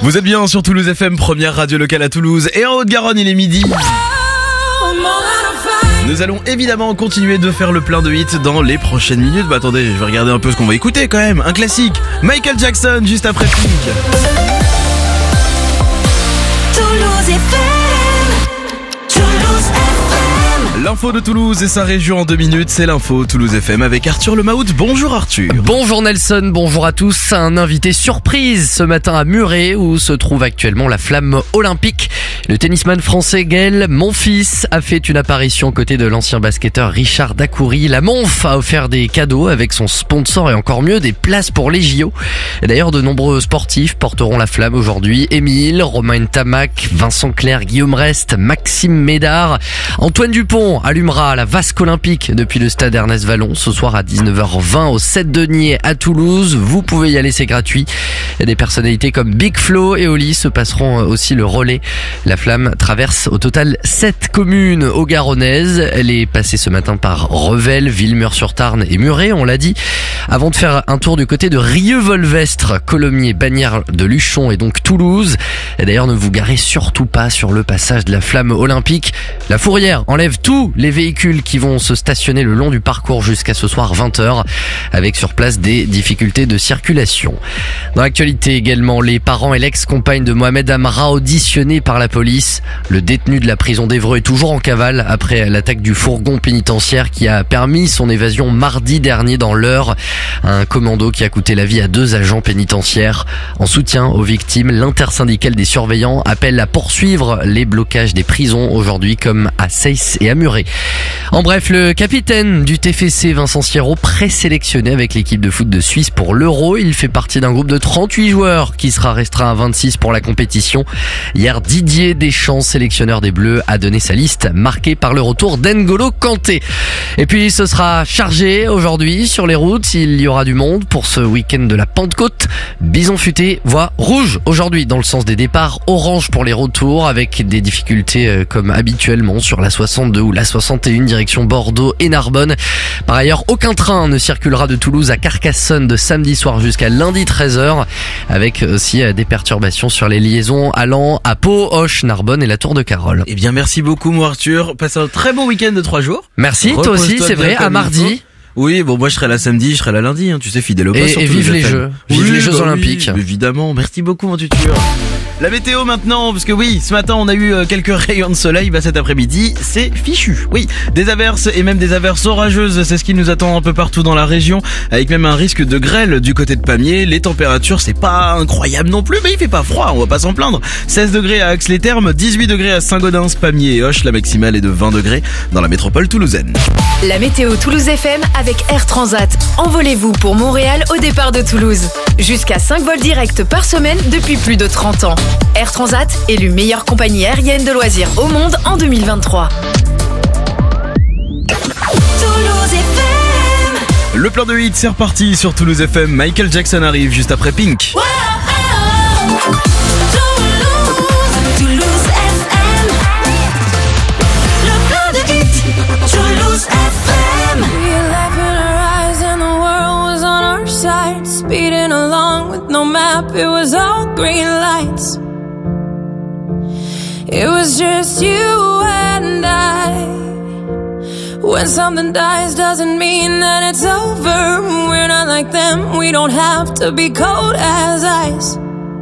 Vous êtes bien sur Toulouse FM, première radio locale à Toulouse. Et en Haute-Garonne, il est midi. Nous allons évidemment continuer de faire le plein de hits dans les prochaines minutes. Bah attendez, je vais regarder un peu ce qu'on va écouter quand même. Un classique, Michael Jackson, juste après Pink. Toulouse FM, Toulouse FM. L'info de Toulouse et sa région en 2 minutes, c'est l'info Toulouse FM avec Arthur Lemahout. Bonjour Arthur. Bonjour Nelson, bonjour à tous. Un invité surprise ce matin à Muret où se trouve actuellement la flamme olympique. Le tennisman français Gaël Monfils a fait une apparition aux côtés de l'ancien basketteur Richard Dacoury. La Monf a offert des cadeaux avec son sponsor et encore mieux des places pour les JO. Et d'ailleurs, de nombreux sportifs porteront la flamme aujourd'hui. Émile, Romain Tamac, Vincent Clerc, Guillaume Rest, Maxime Médard. Antoine Dupont allumera la vasque olympique depuis le stade Ernest Vallon ce soir à 19h20 au 7 Denier à Toulouse. Vous pouvez y aller, c'est gratuit. Et des personnalités comme Big Flo et Oli se passeront aussi le relais. La flamme traverse au total 7 communes haut-garonnaises. Elle est passée ce matin par Revel, Villemur-sur-Tarn et Muret, on l'a dit, avant de faire un tour du côté de Rieux-Volvestre, Colomiers, Bagnères de Luchon et donc Toulouse. Et d'ailleurs, ne vous garez surtout pas sur le passage de la flamme olympique. La Fourrière enlève tous les véhicules qui vont se stationner le long du parcours jusqu'à ce soir 20h, avec sur place des difficultés de circulation. Dans l'actualité également, les parents et l'ex-compagne de Mohamed Amra auditionnés par la police. Le détenu de la prison d'Évreux est toujours en cavale après l'attaque du fourgon pénitentiaire qui a permis son évasion mardi dernier dans l'Eure. Un commando qui a coûté la vie à 2 agents pénitentiaires. En soutien aux victimes, l'intersyndicale des surveillants appelle à poursuivre les blocages des prisons aujourd'hui comme à Seyss et à Muret. En bref, le capitaine du TFC Vincent Sierraud présélectionné avec l'équipe de foot de Suisse pour l'Euro. Il fait partie d'un groupe de 38 joueurs qui sera restreint à 26 pour la compétition. Hier, Didier Deschamps, sélectionneur des Bleus, a donné sa liste marquée par le retour d'N'Golo Kanté. Et puis ce sera chargé aujourd'hui sur les routes. Il y aura du monde pour ce week-end de la Pentecôte. Bison futé voie rouge aujourd'hui dans le sens des départs, orange pour les retours avec des difficultés comme habituellement sur la 62 ou la 61 direction Bordeaux et Narbonne. Par ailleurs, aucun train ne circulera de Toulouse à Carcassonne de samedi soir jusqu'à lundi 13h avec aussi des perturbations sur les liaisons allant à Pau, Auch, Narbonne et la Tour de Carole. Eh bien merci beaucoup mon Arthur, passe un très bon week-end de 3 jours. Merci, toi aussi, c'est vrai, à mardi. Oui, bon, moi je serai là samedi, je serai là lundi, hein, tu sais, fidèle au poste. Et vive les Jeux, vive les Jeux Olympiques. Oui, évidemment, merci beaucoup mon tuteur. La météo maintenant, parce que oui, ce matin on a eu quelques rayons de soleil, bah cet après-midi c'est fichu. Oui, des averses et même des averses orageuses, c'est ce qui nous attend un peu partout dans la région, avec même un risque de grêle du côté de Pamiers. Les températures c'est pas incroyable non plus, mais il fait pas froid, on va pas s'en plaindre. 16 degrés à Aix-les-Thermes, 18 degrés à Saint-Gaudens, Pamiers et Auch, la maximale est de 20 degrés dans la métropole toulousaine. La météo Toulouse FM avec Air Transat. Envolez-vous pour Montréal au départ de Toulouse. Jusqu'à 5 vols directs par semaine depuis plus de 30 ans. Air Transat, élue meilleure compagnie aérienne de loisirs au monde en 2023. Toulouse FM. Le plan de hit, c'est reparti sur Toulouse FM. Michael Jackson arrive juste après Pink. Wow, Toulouse FM. Le plan de hit, Toulouse FM. We were laughing our eyes and the world was on our side. Speeding along with no map, it was all green lights. It was just you and I. When something dies doesn't mean that it's over. We're not like them, we don't have to be cold as ice.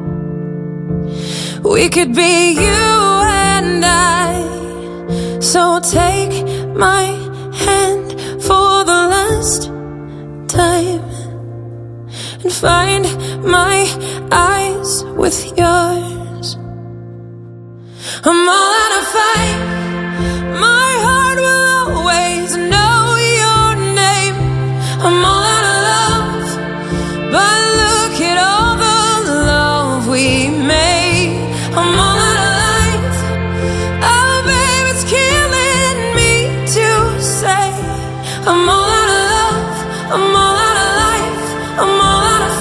We could be you and I. So take my hand for the last time and find my eyes with yours. I'm all out of fight. My heart will always know your name. I'm all out of love, but look at all the love we made. I'm all out of life. Oh, babe, it's killing me to say. I'm all out of love. I'm all out of life. I'm all out of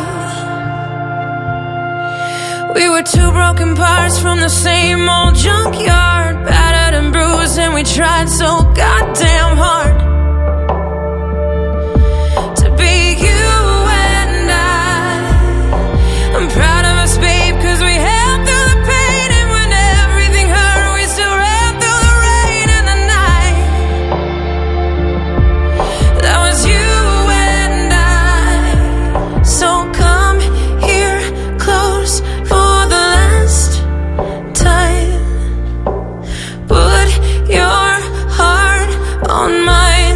fight. We were two broken parts from the same old junkyard, battered and bruised, and we tried so goddamn hard to be you and I. I'm proud of us, babe, 'cause we on mine.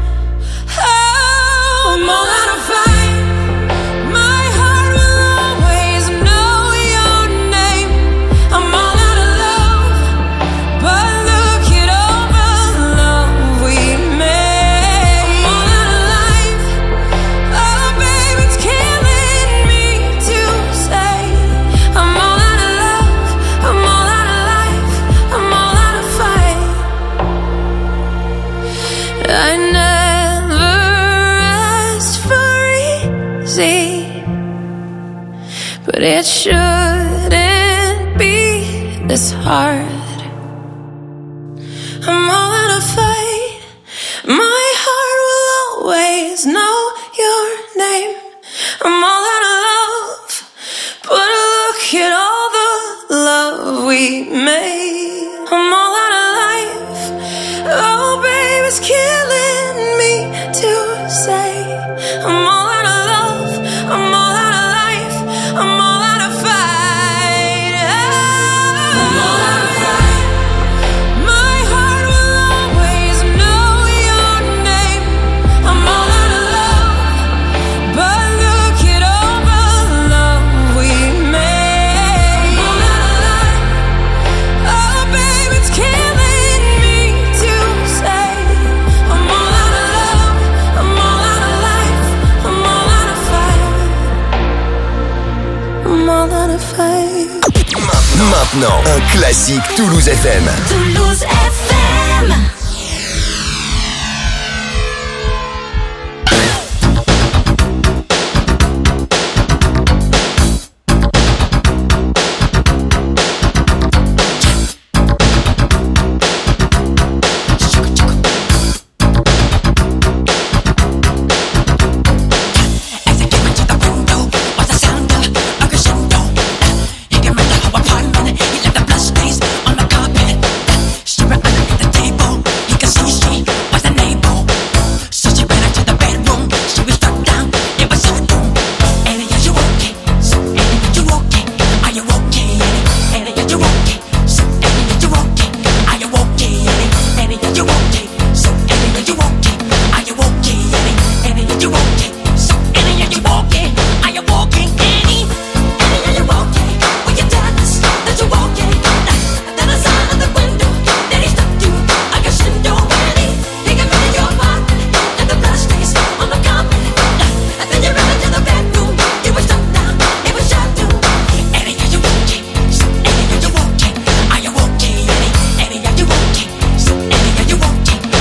Oh, I'm all out of fight. My heart will always know your name. I'm all out of love, but look at all the love we made. I'm all out of life. Oh, babe, it's killing me to say. I'm all out of love. I'm all out of life. I'm all out of fight. I never asked for easy, but it shouldn't be this hard. I'm all out of fight. My heart will always know your name. I'm all out of love, but look at all the love we made. I'm all out of life. Oh, babe, it's killing me to say. I'm all out of love. I'm all out of life. I'm all out of fight. I'm all out of fight. My heart will always know your name. I'm all out of love, but look at all the love we made. I'm all out of life. Oh, babe, it's killing me to say. I'm all out of love. I'm all out of life. I'm all out of fight. I'm all out of fight. Maintenant, un classique Toulouse FM. Toulouse FM. As I came into the window, was the sound of a crescendo. He came into our apartment, he left the blood stains on the carpet. She ran under the table, he could see she was a neighbor. So she ran into the bedroom, she was struck down, it was her room. Annie, are you okay? So Annie, are you okay? Are you okay, Annie? Annie, are you okay? So Annie, are you okay? Are you okay, Annie? Annie, are you okay? So Annie, are you okay? Are you okay, Annie? Annie, are you okay? So Annie, are you okay? Are you okay, Annie? Annie, are you okay? Will you tell us that you're okay? Then I saw out the window that he stuck to a crescendo. Annie, he came into your apartment and the blood stains on the carpet. And then you ran into the bedroom, you were struck down, it was your doom. Annie, are you okay? So Annie, are you okay? Are you okay, Annie? Annie, are you okay? So Annie, are you okay?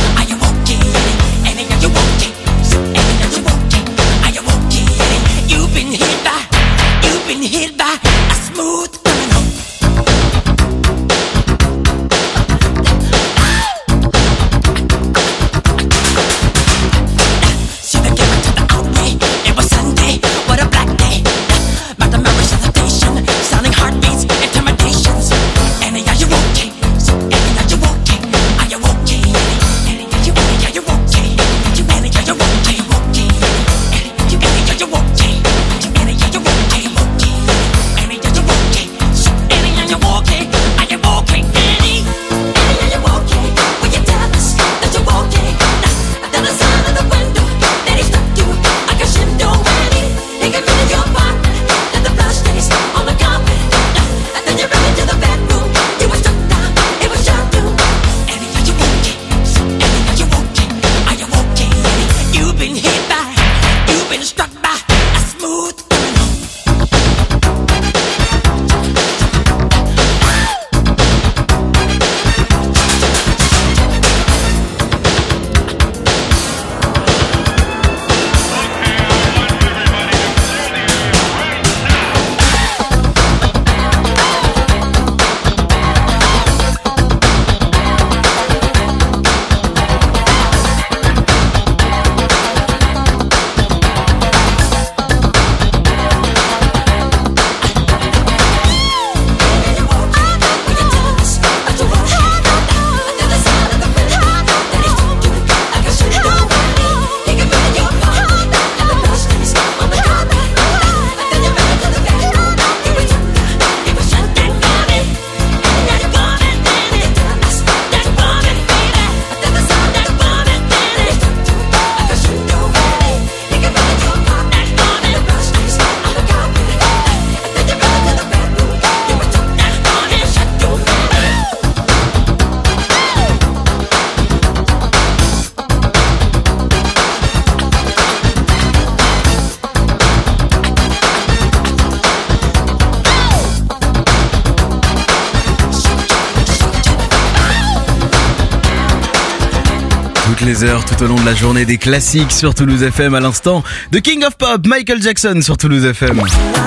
toutes les heures, tout au long de la journée, des classiques sur Toulouse FM. À l'instant, The King of Pop, Michael Jackson sur Toulouse FM.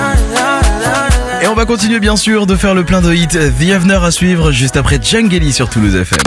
Et on va continuer bien sûr de faire le plein de hits. The Avenir à suivre juste après Djangeli sur Toulouse FM.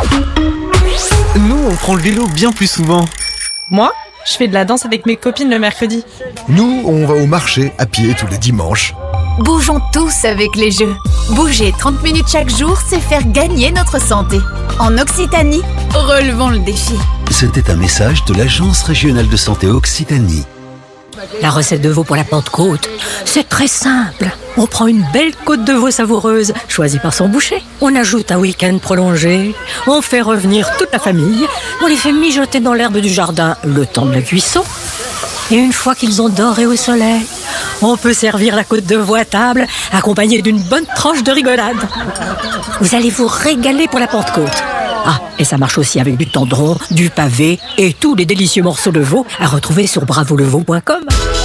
Nous, on prend le vélo bien plus souvent. Moi, je fais de la danse avec mes copines le mercredi. Nous, on va au marché à pied tous les dimanches. Bougeons tous avec les jeux. Bouger 30 minutes chaque jour, c'est faire gagner notre santé. En Occitanie, relevons le défi. C'était un message de l'Agence régionale de santé Occitanie. La recette de veau pour la Pentecôte, c'est très simple. On prend une belle côte de veau savoureuse, choisie par son boucher. On ajoute un week-end prolongé. On fait revenir toute la famille. On les fait mijoter dans l'herbe du jardin le temps de la cuisson. Et une fois qu'ils ont doré au soleil, on peut servir la côte de veau à table, accompagnée d'une bonne tranche de rigolade. Vous allez vous régaler pour la Pentecôte. Ah, et ça marche aussi avec du tendron, du pavé et tous les délicieux morceaux de veau à retrouver sur bravoleveau.com.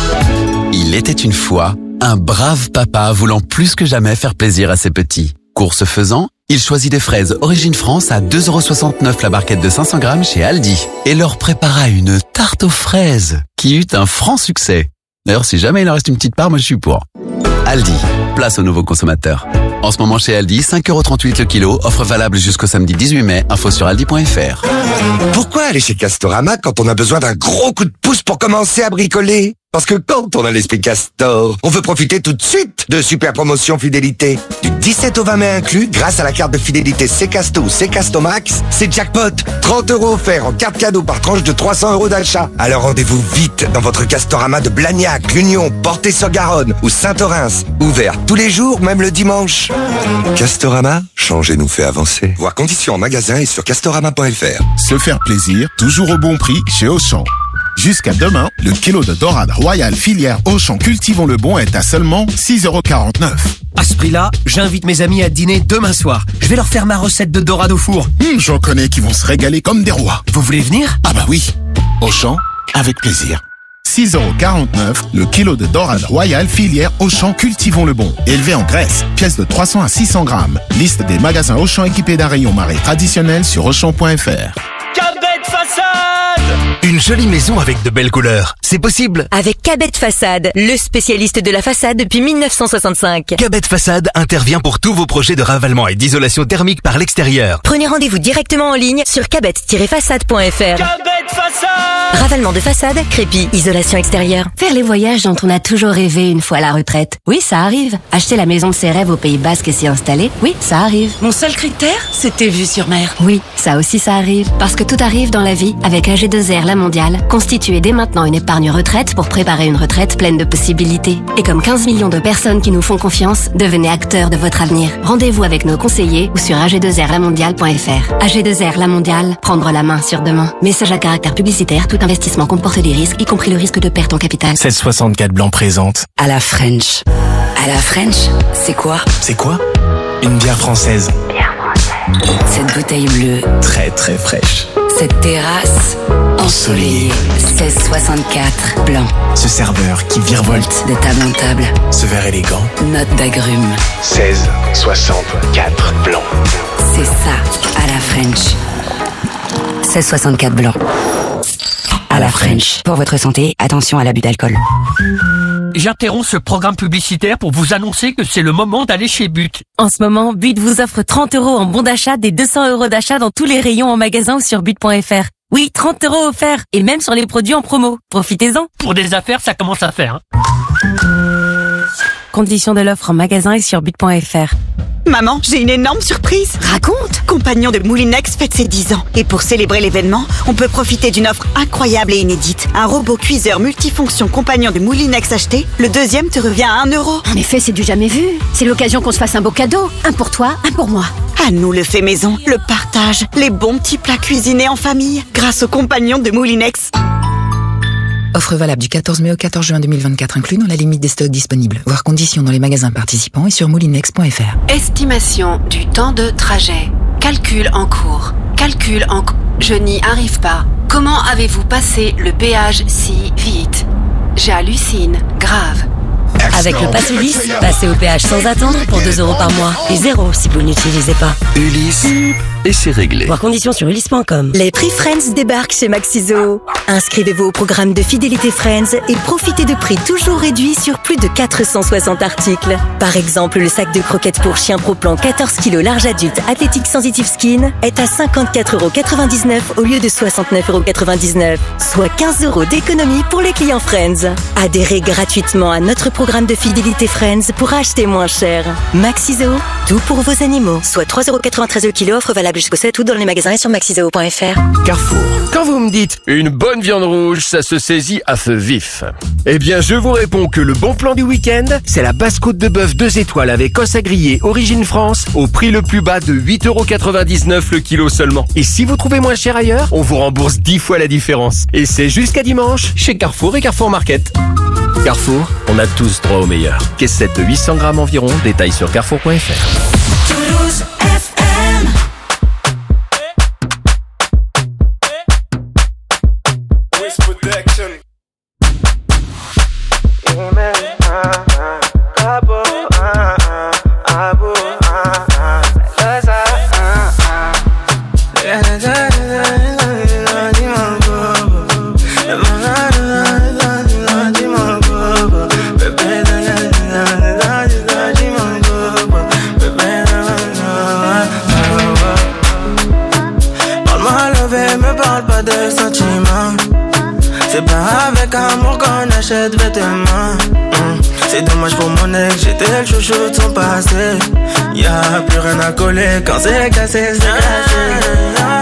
Il était une fois un brave papa voulant plus que jamais faire plaisir à ses petits. Course faisant, il choisit des fraises Origine France à 2,69€ la barquette de 500 grammes chez Aldi et leur prépara une tarte aux fraises qui eut un franc succès. D'ailleurs, si jamais il en reste une petite part, moi je suis pour. Aldi, place aux nouveaux consommateurs. En ce moment chez Aldi, 5,38€ le kilo, offre valable jusqu'au samedi 18 mai, info sur aldi.fr. Pourquoi aller chez Castorama quand on a besoin d'un gros coup de pouce pour commencer à bricoler? Parce que quand on a l'esprit Castor, on veut profiter tout de suite de super promotions fidélité. Du 17 au 20 mai inclus, grâce à la carte de fidélité C-Casto ou C-Casto Max, c'est jackpot. 30€ offerts en carte cadeau par tranche de 300€ d'achat. Alors rendez-vous vite dans votre Castorama de Blagnac, l'Union, Portet-sur-Garonne ou Saint-Orens. Ouvert tous les jours, même le dimanche. Castorama, changer nous fait avancer. Voir conditions en magasin et sur castorama.fr. Se faire plaisir, toujours au bon prix chez Auchan. Jusqu'à demain, le kilo de dorade royale filière Auchan Cultivons le Bon est à seulement 6,49€. À ce prix-là, j'invite mes amis à dîner demain soir. Je vais leur faire ma recette de dorade au four. J'en connais qui vont se régaler comme des rois. Vous voulez venir? Ah bah oui, Auchan, avec plaisir. 6,49€ le kilo de dorade royale filière Auchan Cultivons le Bon. Élevé en Grèce, pièce de 300 à 600 grammes. Liste des magasins Auchan équipés d'un rayon marée traditionnel sur Auchan.fr. Cabet Façade! Une jolie maison avec de belles couleurs, c'est possible. Avec Cabet Façade, le spécialiste de la façade depuis 1965. Cabet Façade intervient pour tous vos projets de ravalement et d'isolation thermique par l'extérieur. Prenez rendez-vous directement en ligne sur cabet-façade.fr. Cabet Façade! Ravalement de façade, crépi, isolation extérieure. Faire les voyages dont on a toujours rêvé une fois à la retraite. Oui, ça arrive. Acheter la maison de ses rêves au Pays Basque et s'y installer. Oui, ça arrive. Mon seul critère, c'était vue sur mer. Oui, ça aussi ça arrive. Parce que tout arrive dans la vie avec AG2R La Mondiale. Constituez dès maintenant une épargne retraite pour préparer une retraite pleine de possibilités. Et comme 15 millions de personnes qui nous font confiance, devenez acteurs de votre avenir. Rendez-vous avec nos conseillers ou sur ag2rlamondiale.fr. AG2R La Mondiale, prendre la main sur demain. Message à caractère publicitaire, tout investissement comporte des risques, y compris le risque de perte en capital. 764 Blanc présente. À la French. À la French, c'est quoi? C'est quoi? Une bière française. Cette bouteille bleue. Très très fraîche. Cette terrasse ensoleillée. 1664 Blanc. Ce serveur qui virevolte de table en table. Ce verre élégant. Note d'agrumes. 1664 Blanc. C'est ça, à la French. 1664 Blanc. À la French. Pour votre santé, attention à l'abus d'alcool. J'interromps ce programme publicitaire pour vous annoncer que c'est le moment d'aller chez But. En ce moment, But vous offre 30€ en bon d'achat des 200€ d'achat dans tous les rayons en magasin ou sur but.fr. Oui, 30€ offerts et même sur les produits en promo. Profitez-en. Pour des affaires, ça commence à faire. Conditions de l'offre en magasin et sur but.fr. Maman, j'ai une énorme surprise. Raconte. Compagnon de Moulinex fête ses 10 ans. Et pour célébrer l'événement, on peut profiter d'une offre incroyable et inédite. Un robot cuiseur multifonction Compagnon de Moulinex acheté, le deuxième te revient à 1€. En effet, c'est du jamais vu. C'est l'occasion qu'on se fasse un beau cadeau. Un pour toi, un pour moi. À nous le fait maison, le partage, les bons petits plats cuisinés en famille, grâce au Compagnon de Moulinex. Offre valable du 14 mai au 14 juin 2024 inclus dans la limite des stocks disponibles. Voir conditions dans les magasins participants et sur moulinex.fr. Estimation du temps de trajet. Calcul en cours. Calcul en cours. Je n'y arrive pas. Comment avez-vous passé le péage si vite? J'hallucine. Grave. Avec le pass Ulysse, passez au péage sans attendre pour 2€ par mois et 0 si vous ne l'utilisez pas. Ulysse. et c'est réglé. Voir conditions sur ulysse.com. Les prix Friends débarquent chez Maxiso. Inscrivez-vous au programme de fidélité Friends et profitez de prix toujours réduits sur plus de 460 articles. Par exemple, le sac de croquettes pour chien Pro Plan 14 kg large adulte Athletic Sensitive Skin est à 54,99€ au lieu de 69,99€, soit 15 € d'économie pour les clients Friends. Adhérez gratuitement à notre programme de fidélité Friends pour acheter moins cher. Maxiso, tout pour vos animaux. Soit 3,93€ le kilo, offre valable jusqu'au 7 août dans les magasins et sur maxiseo.fr. Carrefour. Quand vous me dites une bonne viande rouge, ça se saisit à feu vif. Eh bien, je vous réponds que le bon plan du week-end, c'est la basse-côte de bœuf 2 étoiles avec os à griller Origine France au prix le plus bas de 8,99€ le kilo seulement. Et si vous trouvez moins cher ailleurs, on vous rembourse 10 fois la différence. Et c'est jusqu'à dimanche chez Carrefour et Carrefour Market. Carrefour, on a tous droit au meilleur. Caissette de 800 grammes environ, détails sur carrefour.fr. Toulouse FM. C'est pas avec amour qu'on achète vêtements. C'est dommage pour mon ex, j'étais le chouchou de son passé. Y'a plus rien à coller quand c'est cassé, c'est cassé.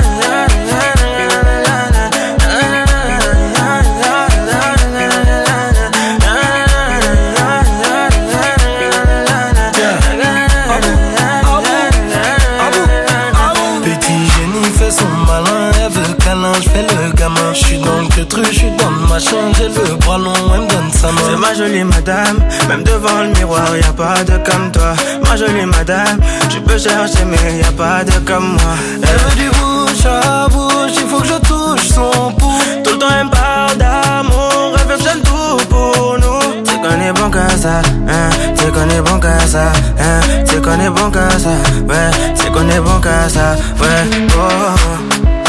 J'suis dans le queutru, j'suis dans le machin, j'ai le bras long, elle me donne sa main. C'est ma jolie madame, même devant le miroir, y'a pas de comme toi. Ma jolie madame, tu peux chercher mais y'a pas de comme moi. Elle veut du bouche à bouche, il faut que je touche son pouls. Tout le temps elle me parle d'amour, elle veut que j'aime tout pour nous. C'est qu'on est bon que ça, hein, c'est qu'on est bon que ça, hein, c'est qu'on est bon que ça, ouais, c'est qu'on est bon que ça, ouais, oh.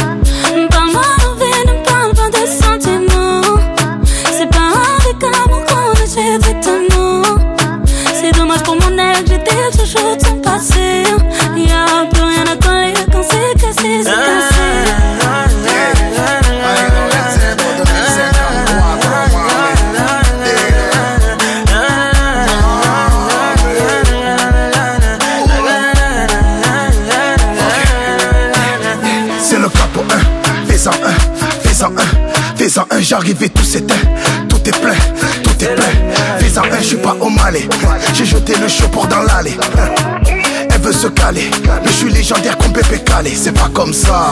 C'est dommage pour mon ex, j'étais le chouchou de son passé. Y'a plus rien à coller quand c'est cassé, c'est cassé. C'est le capo 1, fais-en un, fais-en un, fais-en un, j'arrive et tout s'éteint, tout est plein, tout est plein. Fais-en un, j'suis pas au Malais, j'ai jeté le chaud pour dans l'allée. Elle veut se caler, mais j'suis légendaire comme Pépé Calé, c'est pas comme ça.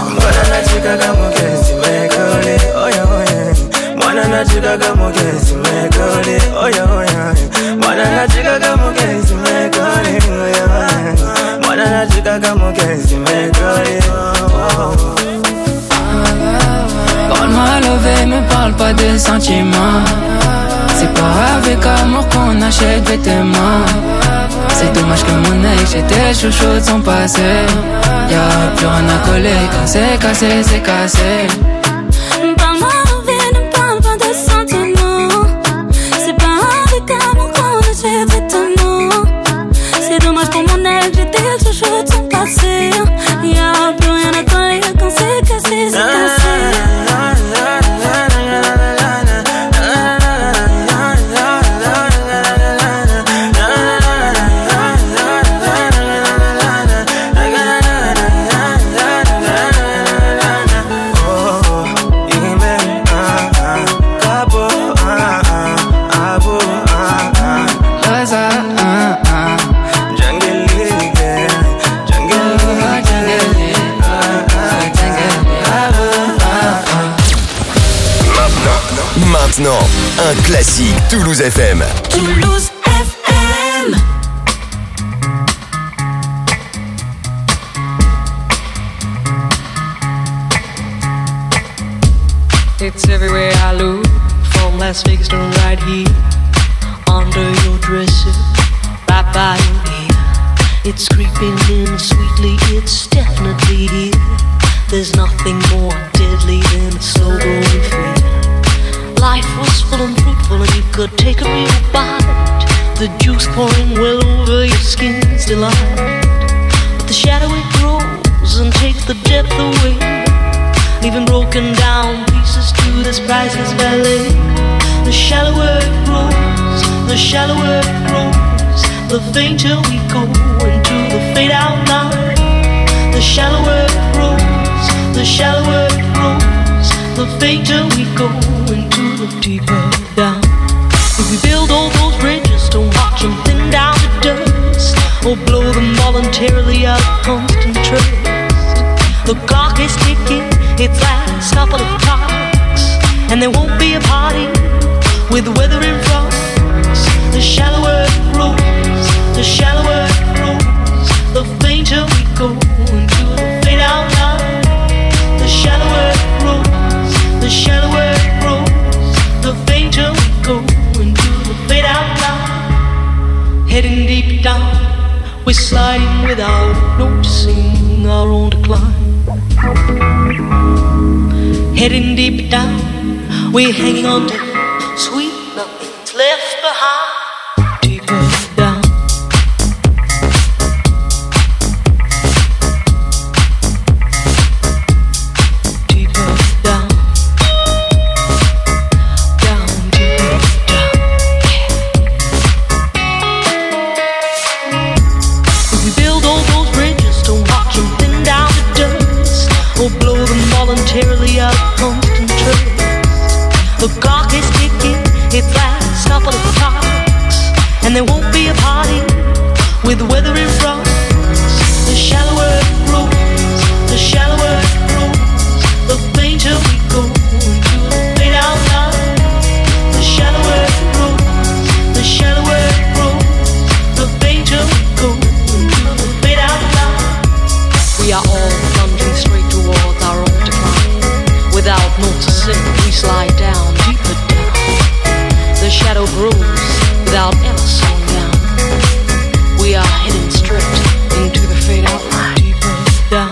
Parle-moi lové, me parle pas de sentiments. C'est pas avec amour qu'on achète vêtements. C'est dommage que mon ex, j'étais chouchou de son passé. Y'a plus rien à coller quand c'est cassé, c'est cassé. Parle-moi lové, ne parle pas de sentiments. C'est pas avec amour qu'on achète vêtements. C'est dommage pour mon ex, j'étais chouchou de son passé. Y'a plus rien à coller quand c'est cassé, c'est cassé. Maintenant, un classique Toulouse FM. Toulouse FM. It's everywhere I look, from Las Vegas to right here, under your dresser, right by your ear. It's creeping in sweetly, it's definitely here. There's nothing more deadly than a slow growing fear. Life was full and fruitful and you could take a real bite. The juice pouring well over your skin's delight. But the shadow it grows and takes the depth away, leaving broken down pieces to this priceless ballet. The shallower it grows, the shallower it grows, the fainter we go into the fade out line. The shallower it grows, the shallower it grows, the fainter we go into the deeper down. If we build all those bridges, don't watch them thin down to dust, or blow them voluntarily out of constant trust. The clock is ticking, its last couple of clocks, and there won't be a party with the weather in front. The shallower it grows, the shallower it grows, the fainter we go into the fade out line. The shallower it grows, the shallower it grows, the fainter we go into the fade out line. Heading deep down, we're sliding without noticing our own decline. Heading deep down, we're hanging on to sweet nothing's left behind. Deeper down. Deeper down. Down, deeper down. If we build all those bridges, don't watch them thin down to dust, or blow them voluntarily out of constant trust. The clock is ticking, its last couple of clocks, and there won't be a party with the weather in front. The shallower it grows, the shallower it grows, the fainter we go into the fade out line. The shallower it grows, the shallower it grows, the fainter we go into the fade out line. We are all plunging straight towards our own decline. Without noticing, we slide down, deeper down. The shadow grows without ever slowing down. We are heading straight into the fade out line. Deeper down.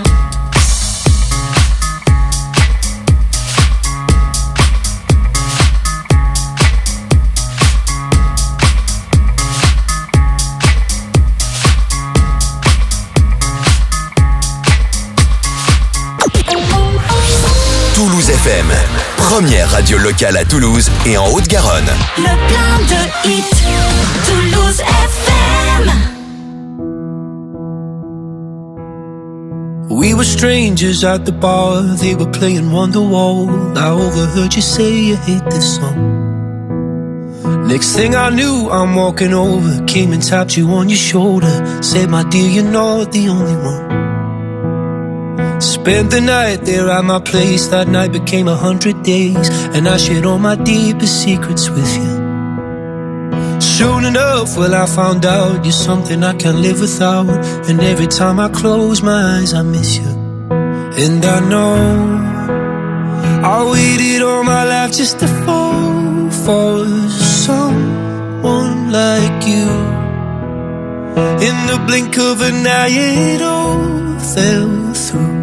Toulouse FM, première radio locale à Toulouse et en Haute-Garonne. Le plein de hits, Toulouse FM. We were strangers at the bar, they were playing Wonderwall. I overheard you say you hate this song. Next thing I knew, I'm walking over, came and tapped you on your shoulder, said, my dear, you're not the only one. Spent the night there at my place, that night became 100 days, and I shared all my deepest secrets with you. Soon enough, well, I found out you're something I can't live without, and every time I close my eyes, I miss you. And I know I waited all my life just to fall for someone like you. In the blink of an eye, it all fell through.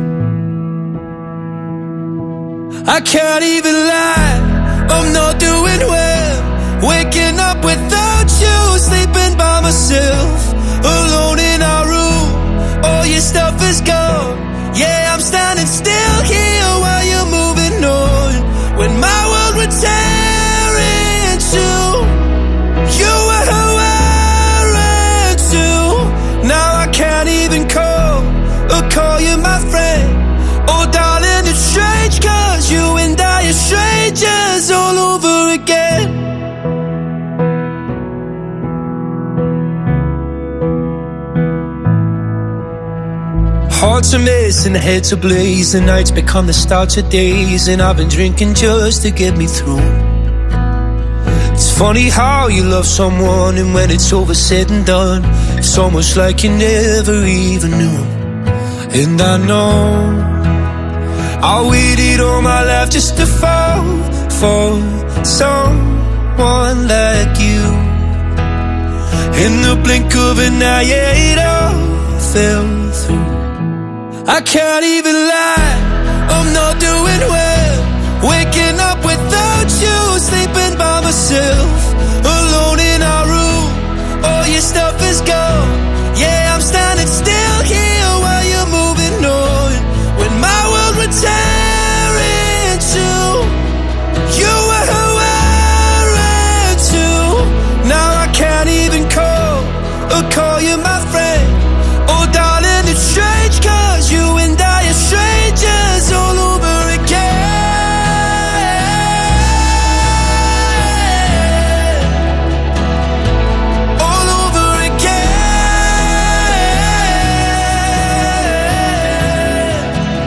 I can't even lie, I'm not doing well. Waking up without you, sleeping by myself, alone in our room, all your stuff is gone. Yeah, I'm standing still here while you're moving on. When my world would tear in two, you were who I ran to. Now I can't even call or call you my friend. Oh darling, it's strange, cause you and I are strangers all over again. Hearts are missing, heads ablaze, the nights become the start of days, and I've been drinking just to get me through. It's funny how you love someone, and when it's over said and done, it's almost like you never even knew. And I know I waited all my life just to fall for someone like you. In the blink of an eye, yeah, it all fell through. I can't even lie, I'm not doing well. Waking up without you, sleeping by myself, alone in our room. All your stuff is gone. Yeah, I'm standing still here while you're moving on. When my world would tear in two, you were who I ran to. Now I can't even call you my friend. Oh darling, it's strange, cause you and I are strangers all over again. All over again.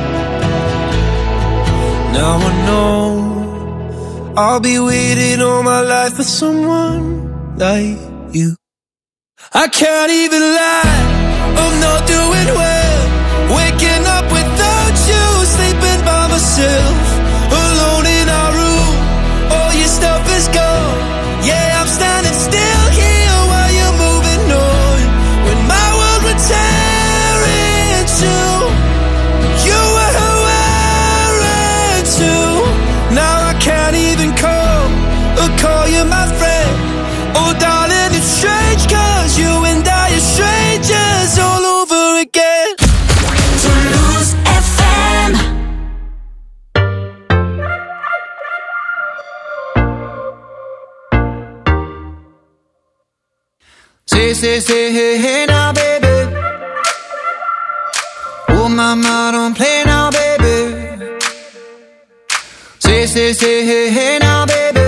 Now I know I'll be waiting all my life for someone like you. I can't even lie, I'm not doing well. Waking up without you, sleeping by myself, alone in our room. All your stuff is gone. Yeah, I'm standing still here while you're moving on. When my world would tear in two, you were who I ran to. Now I can't even call you my friend. Oh darling, it's strange, cause you and I are strangers all over again. Toulouse FM. Say, hey, hey now, baby. Oh, mama, don't play now, baby. Say, hey, hey now, baby.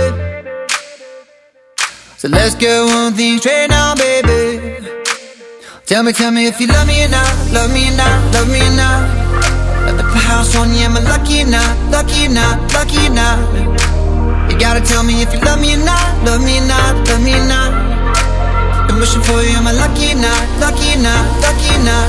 So let's get one thing straight now, baby. Tell me if you love me or not, love me or not, love me or not. Let me put house on you, am I lucky or not, lucky or not, lucky or not? You gotta tell me if you love me or not, love me or not, love me or not. I'm wishing for you, am I lucky or not, lucky or not, lucky or not?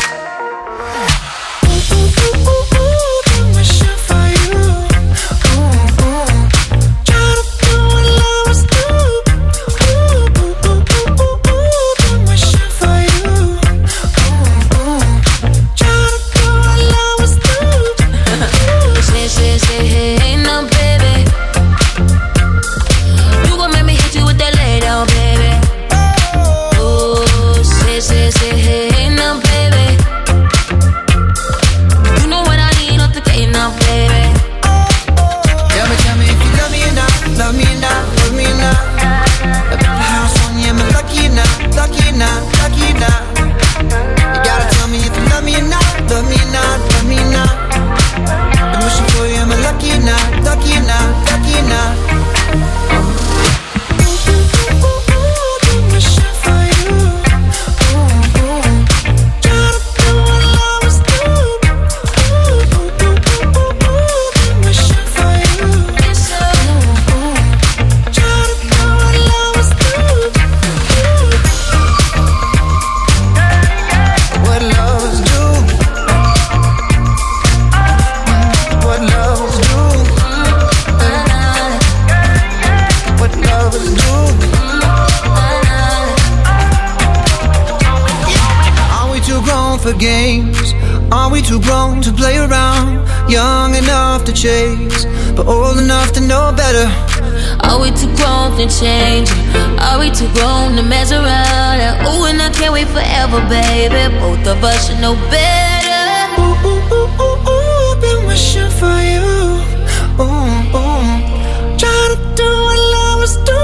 Chase, but old enough to know better. Are we too grown to change? Are we too grown to mess around? Ooh, and I can't wait forever, baby. Both of us should know better. Ooh, ooh, ooh, ooh, ooh, been wishing for you. Ooh, ooh, trying to do what lovers do.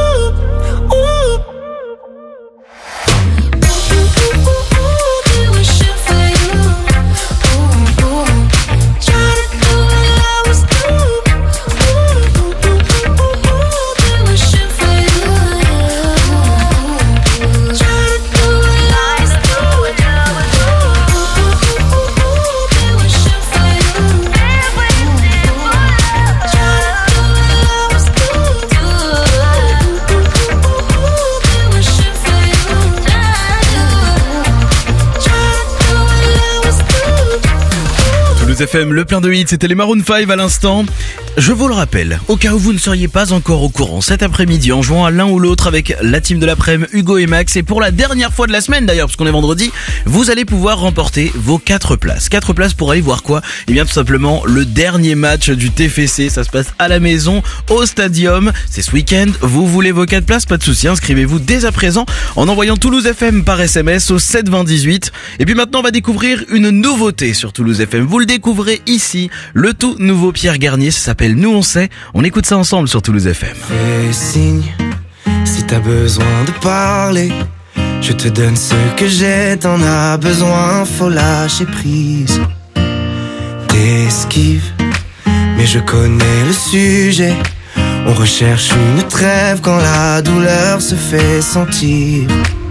FM, le plein de hits, c'était les Maroon 5 à l'instant. Je vous le rappelle, au cas où vous ne seriez pas encore au courant, cet après-midi, en jouant à l'un ou l'autre avec la team de l'après-midi, Hugo et Max, et pour la dernière fois de la semaine d'ailleurs, parce qu'on est vendredi, vous allez pouvoir remporter vos 4 places. 4 places pour aller voir quoi? Eh bien tout simplement le dernier match du TFC, ça se passe à la maison, au Stadium, c'est ce week-end. Vous voulez vos 4 places? Pas de souci, inscrivez-vous dès à présent en envoyant Toulouse FM par SMS au 72018. Et puis maintenant on va découvrir une nouveauté sur Toulouse FM. Vous le découvrez ici, le tout nouveau Pierre Garnier, ça s'appelle Nous on sait. On écoute ça ensemble sur Toulouse FM. Fais signe si t'as besoin de parler. Je te donne ce que j'ai, t'en as besoin, faut lâcher prise. T'esquives, mais je connais le sujet. On recherche une trêve quand la douleur se fait sentir.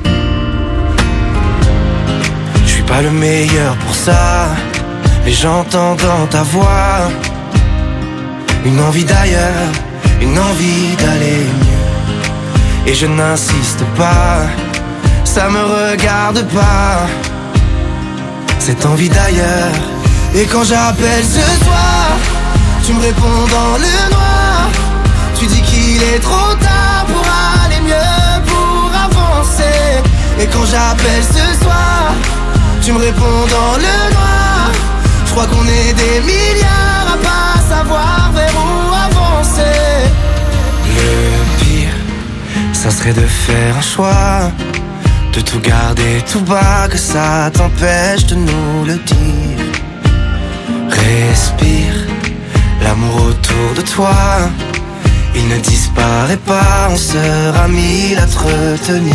Je suis pas le meilleur pour ça, mais j'entends dans ta voix une envie d'ailleurs, une envie d'aller mieux. Et je n'insiste pas, ça me regarde pas, cette envie d'ailleurs. Et quand j'appelle ce soir, tu me réponds dans le noir. Tu dis qu'il est trop tard pour aller mieux, pour avancer. Et quand j'appelle ce soir, tu me réponds dans le noir. Je crois qu'on est des milliards à pas savoir vers où avancer. Le pire, ça serait de faire un choix, de tout garder tout bas, que ça t'empêche de nous le dire. Respire, l'amour autour de toi, il ne disparaît pas, on sera mille à te retenir.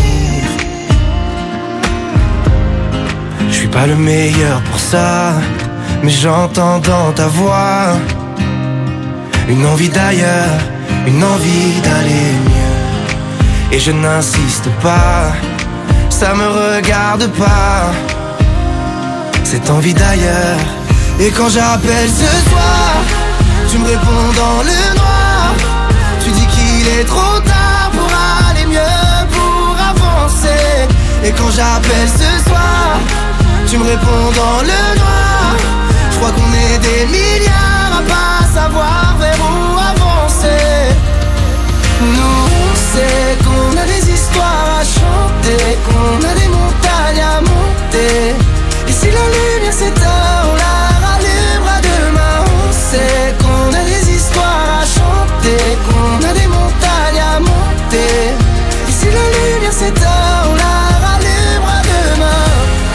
Je suis pas le meilleur pour ça, mais j'entends dans ta voix une envie d'ailleurs, une envie d'aller mieux. Et je n'insiste pas, ça me regarde pas, cette envie d'ailleurs. Et quand j'appelle ce soir, tu me réponds dans le noir. Tu dis qu'il est trop tard pour aller mieux, pour avancer. Et quand j'appelle ce soir, tu me réponds dans le noir. Je crois qu'on est des milliards à pas savoir vers où avancer. Nous on sait qu'on a des histoires à chanter, qu'on a des montagnes à monter. Et si la lumière s'éteint, on la rallumera demain. On sait qu'on a des histoires à chanter, qu'on a des montagnes à monter. Et si la lumière s'éteint, on la rallumera demain.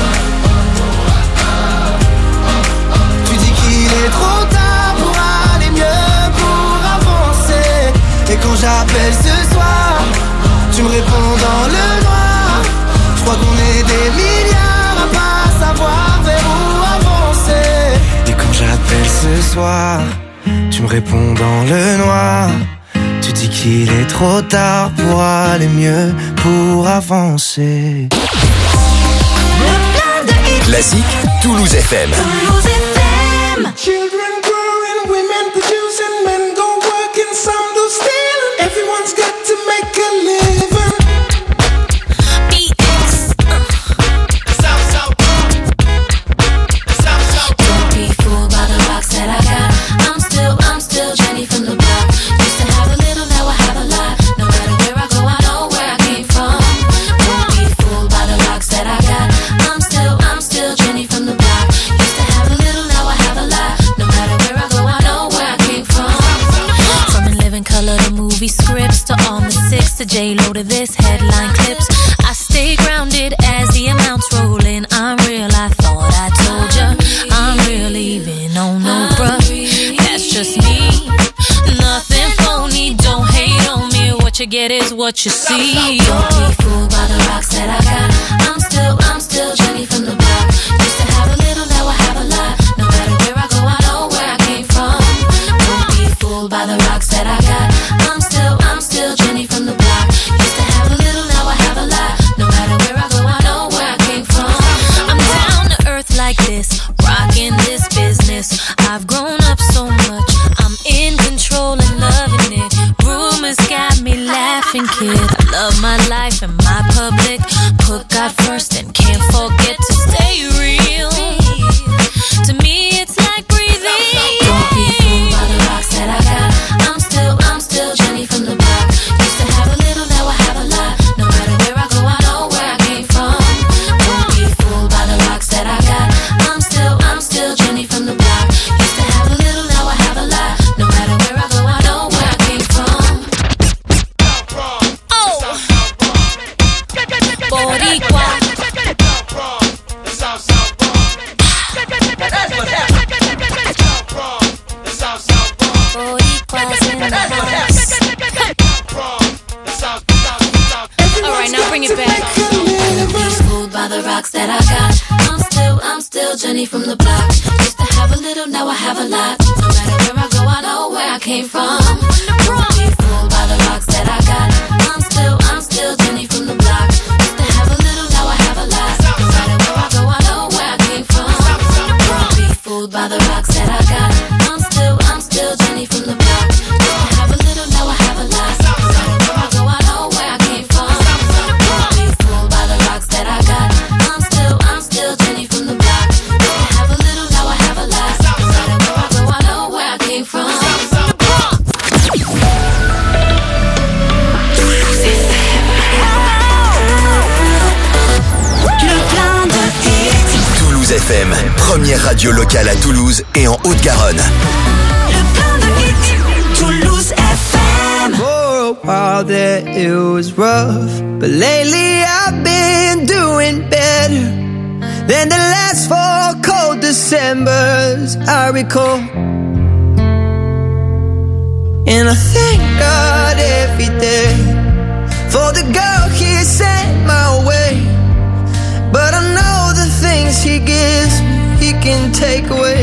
Tu dis qu'il est trop tard pour aller mieux, pour avancer. Et quand j'appelle ce soir, tu me réponds dans le noir. Je crois qu'on est des milliards à pas savoir vers où avancer. Et quand j'appelle ce soir, tu me réponds dans le noir. Tu dis qu'il est trop tard pour aller mieux, pour avancer. Classique Toulouse FM. Children growing, women producing, men go working, some do stealing. Everyone's got to make a living. Don't be fooled by the rocks that I got. I'm still Jenny from the block. Used to have a little, now I have a lot. No matter where I go, I know where I came from. Don't be fooled by the rocks that I got. I'm still Jenny from the block. Used to have a little, now I have a lot. No matter where I go, I know where I came from. From In Living Color to movie scripts, to All the Six, to J-Lo, to this headline clips. I stay grounded as the amounts roll in. I'm real, I thought I told ya. I'm real, even on no bruh. That's just me, nothing phony. Don't hate on me, what you get is what you see. Don't be fooled by the rocks that I got. I'm still Jenny from the block. Used to have a little, now I have a lot. No matter where I go, I know where I came from. Don't be fooled by the rocks that I got. I'm still Jenny from the block. Used to have a little, now I have a lot. No matter where I go, I know where I came from. I'm down to earth like this, rocking this business. I've grown up so much, I'm in control and loving it. Rumors got me laughing, kid. I love my life and my public. Put God first and can't forget to stay real. To me it's like breathing. Boricuas in the house. Alright, now bring it back. He's fooled by the rocks that I got. I'm still Jenny from the block. Used to have a little, now I have a lot. No matter where I go, I know where I came from. Don't be fooled by the rocks that I got. I'm still Jenny from the block. Used to have a little, now I have a lot. No matter where I go, I know where I came from. Don't be fooled by the rocks that I got. I'm still Jenny from the block. Used to have a little, now I have a lot. No matter where I go, I know where I came from. Don't be fooled by the rocks that I got. I'm still Jenny from the block. Used to have a little, now I have a lot. No matter where I go, I know where I came from. Toulouse FM, première radio locale à Toulouse et en Haute-Garonne. Toulouse FM. For a while there it was rough, but lately I've been doing better than the last 4 cold Decembers I recall. And I thank God every day for the girl He sent my way. But I know the things He gives me, He can take away.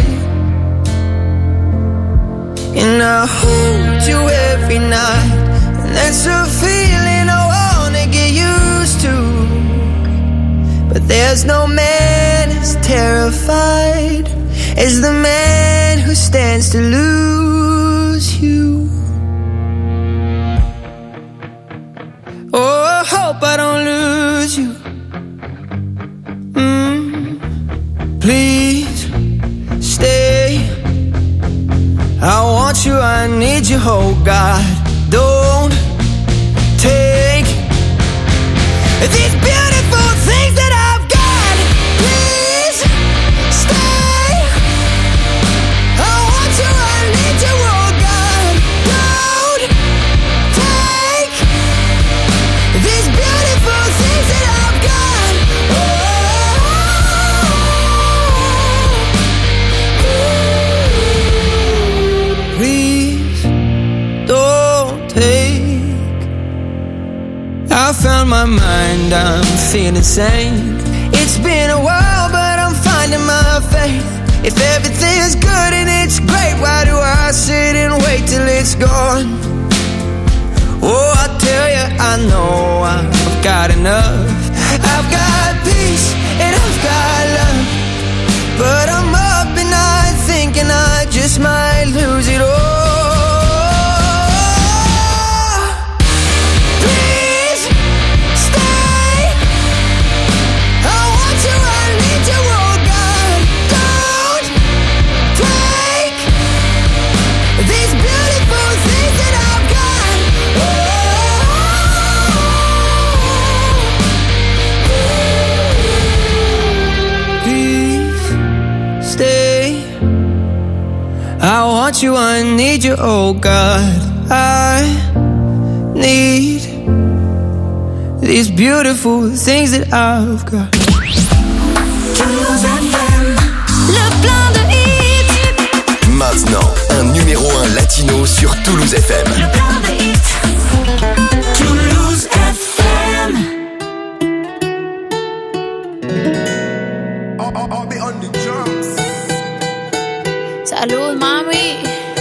And I hold you every night, and that's a feeling I wanna get used to. But there's no man as terrified as the man who stands to lose you. Oh, I hope I don't lose you. Please stay. I want you, I need you, oh God. Don't take these beautiful things that I've got. Please stay. I want you, I need you, oh God. Don't take these beautiful things that I've got. Please don't take. I found my mind, I'm feeling sane. It's been a while, but I'm finding my faith. If everything's good and it's great, why do I sit and wait till it's gone? Oh, I tell you, I know I've got enough. I've got peace and I've got love, but I'm up at night thinking I just might lose it all. Please stay. I want you, I need you, oh God. Don't take these beautiful things that I've got. Please stay. I want you, I need you, oh God. I need these beautiful things that I've got. Le plein de hits. Maintenant, un numéro 1 latino sur Toulouse FM. Le plein de hits. Toulouse FM. I'll be on the drums. Salud, mami.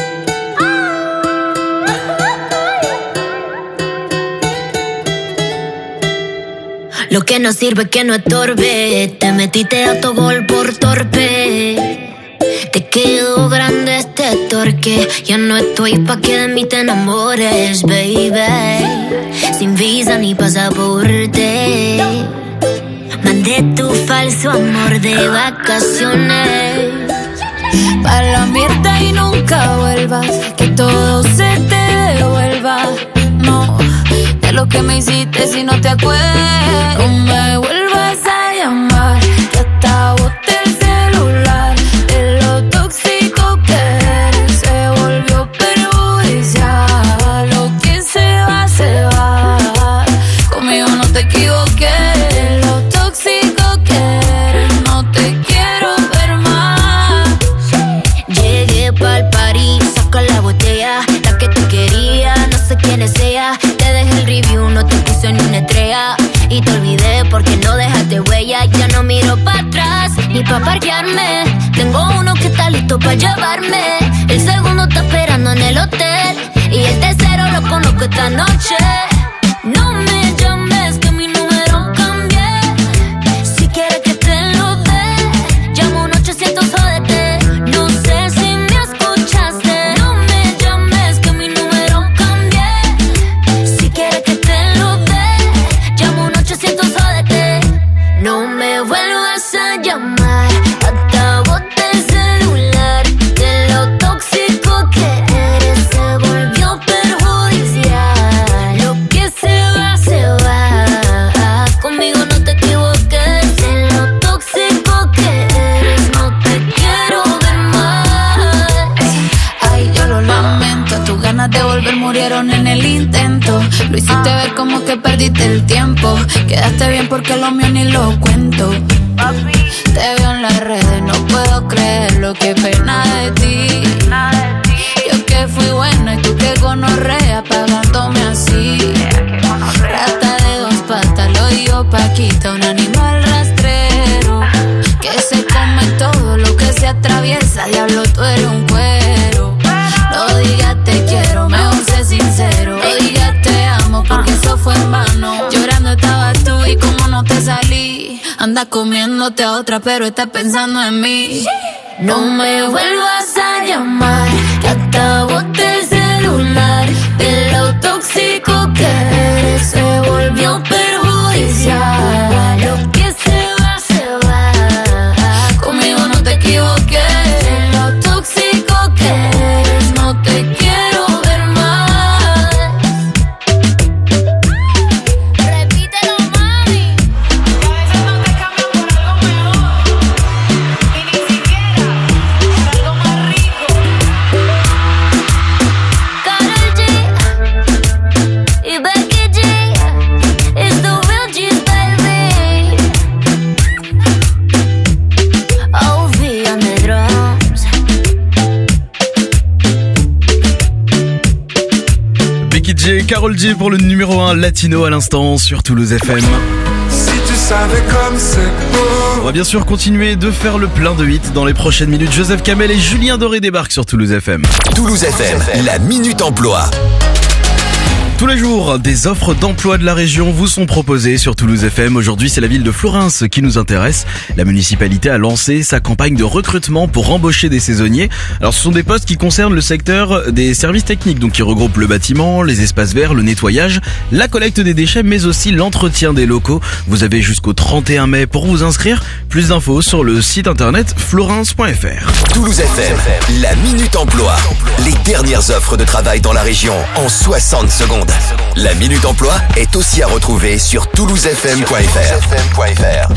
Lo que no sirve que no estorbe. Te metiste a tu gol por torpe. Te quedó grande este torque. Ya no estoy pa' que de mí te enamores, baby. Sin visa ni pasaporte. Mandé tu falso amor de vacaciones. Pa' la mierda y nunca vuelvas. Que todo se te devuelva. No, de lo que me hiciste si no te acuerdas. No me vuelvas a llamar, que hasta boté el celular. De lo tóxico que eres se volvió perjudicial. Lo que se va, conmigo no te equivoqué. Lo tóxico que eres, no te quiero ver más. Llegué pa'l party, saca la botella pa' parquearme. Tengo uno que está listo pa' llevarme. El segundo está esperando en el hotel. Y el tercero lo conozco esta noche. No me llames que mi número cambié. Si quieres que te lo dé, llamo un 800 jódete. No sé si me escuchaste. No me llames que mi número cambié. Si quieres que te lo dé, llamo un 800 jódete. No me vuelvas a llamar, hasta bote el celular. De lo tóxico que eres se volvió perjudicial. Lo que se va, conmigo no te equivoques. De lo tóxico que eres no te quiero ver más. Ay, yo lo lamento, tus ganas de volver murieron en el intento. Lo hiciste ver como que perdiste el tiempo. Quedaste bien porque lo mío ni lo cuento. Te veo en las redes, no puedo creerlo, qué pena de ti. Yo que fui buena y tú que gonorrea pagándome así. Rata de dos patas, lo digo Paquita, un animal rastrero que se come todo lo que se atraviesa. Diablo, tú eres un cuero. No digas te quiero, mejor sé sincero. No digas te amo porque eso fue en vano. Llorando estabas tú y como no te salí. Anda comiéndote a otra pero estás pensando en mí. No me vuelvas a llamar, que hasta bote el celular. De lo tóxico que eres se volvió perjudicial. Lo que se va, conmigo no te equivoques. De lo tóxico que eres no te quiero ver más. Repítelo, mami. Que a veces no te cambian por algo mejor. Y ni siquiera por algo más rico. Karol G y Becky G. It's the real G's, baby. OV on the drums. Becky G, Karol G pour le numéro 1 latino à l'instant sur Toulouse FM. Si tu savais comme c'est beau. On va bien sûr continuer de faire le plein de hits dans les prochaines minutes. Joseph Kamel et Julien Doré débarquent sur Toulouse FM. Toulouse FM, la Minute Emploi. Tous les jours, des offres d'emploi de la région vous sont proposées sur Toulouse FM. Aujourd'hui, c'est la ville de Florence qui nous intéresse. La municipalité a lancé sa campagne de recrutement pour embaucher des saisonniers. Alors, ce sont des postes qui concernent le secteur des services techniques, donc qui regroupent le bâtiment, les espaces verts, le nettoyage, la collecte des déchets, mais aussi l'entretien des locaux. Vous avez jusqu'au 31 mai pour vous inscrire. Plus d'infos sur le site internet florence.fr. Toulouse FM, la Minute Emploi. Les dernières offres de travail dans la région en 60 secondes. La Minute Emploi est aussi à retrouver sur toulousefm.fr.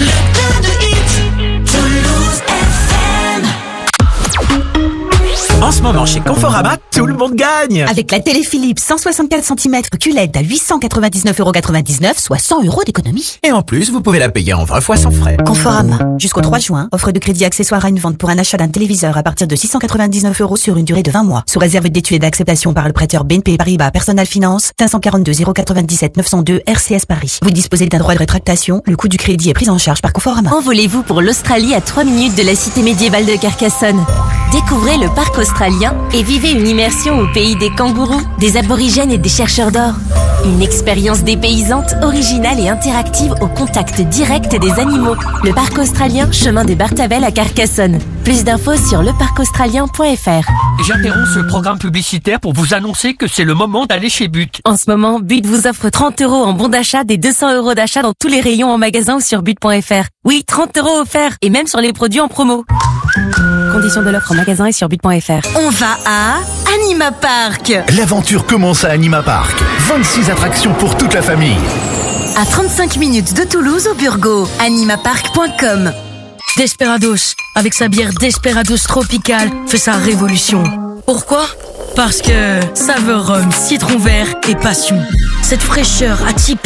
En ce moment, chez Conforama, tout le monde gagne. Avec la télé Philips 164 cm QLED à 899,99€, soit 100 € d'économie. Et en plus, vous pouvez la payer en 20 fois sans frais. Conforama. Jusqu'au 3 juin, offre de crédit accessoire à une vente pour un achat d'un téléviseur à partir de 699€ sur une durée de 20 mois. Sous réserve d'études et d'acceptation par le prêteur BNP Paribas Personal Finance, 542 097 902 RCS Paris. Vous disposez d'un droit de rétractation. Le coût du crédit est pris en charge par Conforama. Envolez-vous pour l'Australie à 3 minutes de la cité médiévale de Carcassonne. Découvrez le parc australien et vivez une immersion au pays des kangourous, des aborigènes et des chercheurs d'or. Une expérience dépaysante, originale et interactive au contact direct des animaux. Le parc australien, chemin des Bartavelles à Carcassonne. Plus d'infos sur leparcaustralien.fr. J'interromps ce programme publicitaire pour vous annoncer que c'est le moment d'aller chez But. En ce moment, But vous offre 30 € en bon d'achat des 200 € d'achat dans tous les rayons en magasin ou sur but.fr. Oui, 30 € offerts et même sur les produits en promo. Conditions de l'offre en magasin et sur but.fr. On va à Anima Park. L'aventure commence à Anima Park. 26 attractions pour toute la famille. À 35 minutes de Toulouse au Burgo. animapark.com. Desperados, avec sa bière Desperados tropicale, fait sa révolution. Pourquoi ? Parce que saveur rhum, citron vert et passion. Cette fraîcheur atypique,